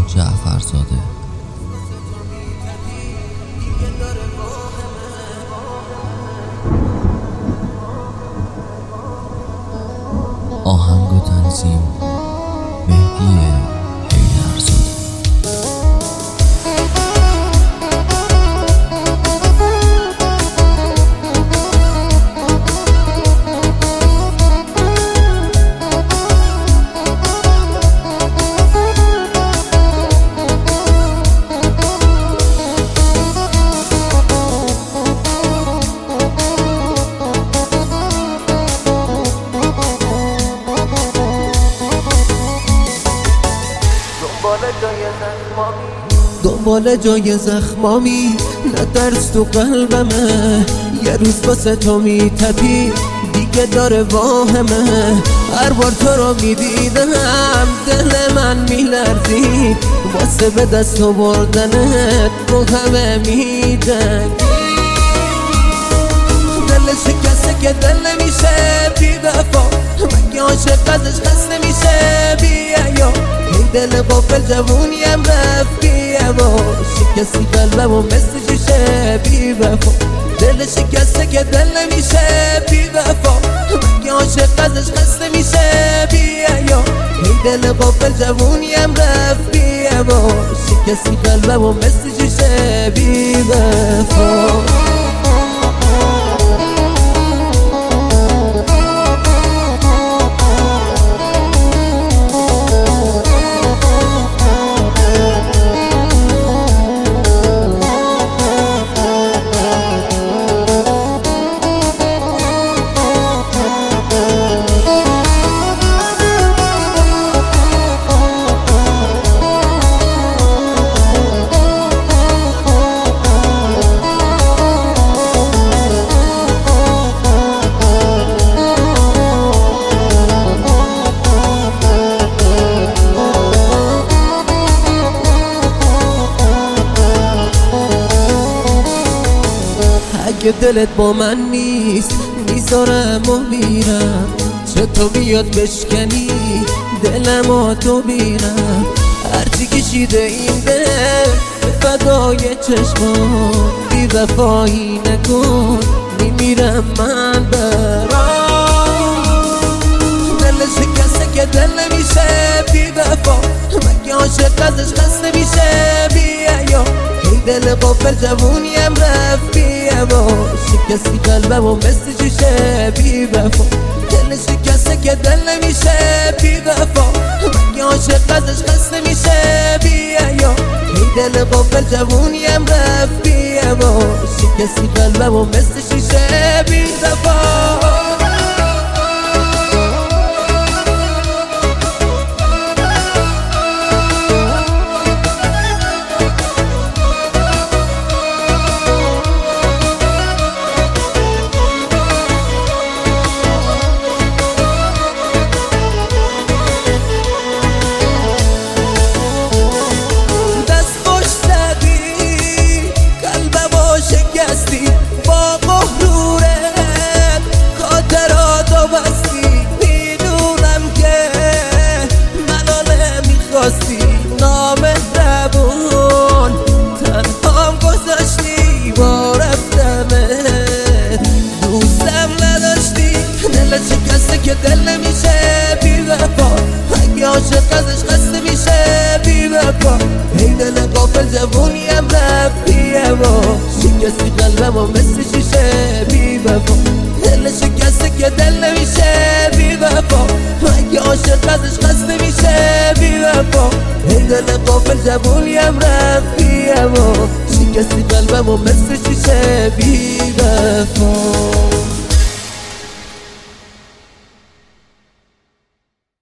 جعفرزاده. آهنگ و تنظیم مهدی حیدرزاده. دنبال جای زخمامی، نترس تو قلبمه. یه روز واسه تو میتپی دیگه داره واهمه. هر بار تو رو میدیدم دل من میلرزید، واسه به دست آوردنت رو همه میدنگی. دل شکسته که دل نمیشه بی وفا، مگه عاشق ازش خسته میشه بی حیا. این دل غافل جوونیم رفت بی هوا، شکستی قلبم و مثل شیشه بی وفا. دل شکسته که دل نمیشه بی وفا، مگه عاشق ازش خسته میشه بی حیا. این دل غافل جوونیم رفت بی هوا، شکستی قلبم و مثل شیشه بی وفا. اگه دلت با من نیست میذارم و میرم، چطور بیاد بشکنی دلم و تو بیرم. هرچی کشیده این دل به فدای چشمان، بی وفایی نکن میمیرم من برام. دل شکسته که دل نمیشه بی وفا، مگه عاشق ازش خسته میشه بی حیا. ای دل غافل جوونیم رفت بی هوا، شکستی قلبم و مثل شیشه بی وفا. دل شکسته که دل نمیشه بی وفا، مگه عاشق ازش خسته میشه بی حیا. ای دل غافل جوونیم رفت بی هوا، شکستی قلبم و مثل شیشه بی وفا. با غرورت خاطراتو بستی، میدونم که منو نمیخواستی. نامهربون تنهام گذاشتی با رفتمت، دوستم نداشتی. دل شکسته که دل نمیشه بی وفا، اگه عاشق ازش خسته میشه بی وفا. ای دل غافل جوونیم رفت بی هوا، شکستی قلبم و مثل شیشه بی وفا. دل شکسته که دل نمیشه بی وفا، مگه عاشق ازش خسته میشه بی وفا. ای دل غافل جوونیم رفت بی هوا، شکستی قلبم و مثل شیشه بی وفا.